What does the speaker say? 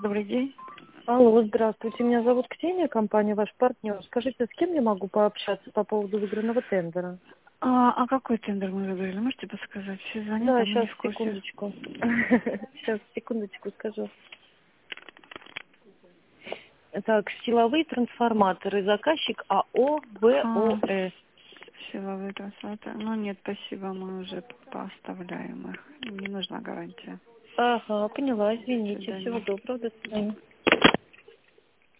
Добрый день. Алло, здравствуйте. Меня зовут Ксения, компания «Ваш партнер». Скажите, с кем я могу пообщаться по поводу выигранного тендера? А какой тендер мы выбрали? Можете подсказать? Все Да, заняты, мы не сейчас, в курсе. секундочку. Сейчас, секундочку скажу. Так, силовые трансформаторы. Заказчик АО А, ВОС. силовые трансформаторы. Ну нет, спасибо, мы уже поставляем их. Не нужна гарантия. Ага, поняла, До извините. Всего свидания. доброго, до свидания.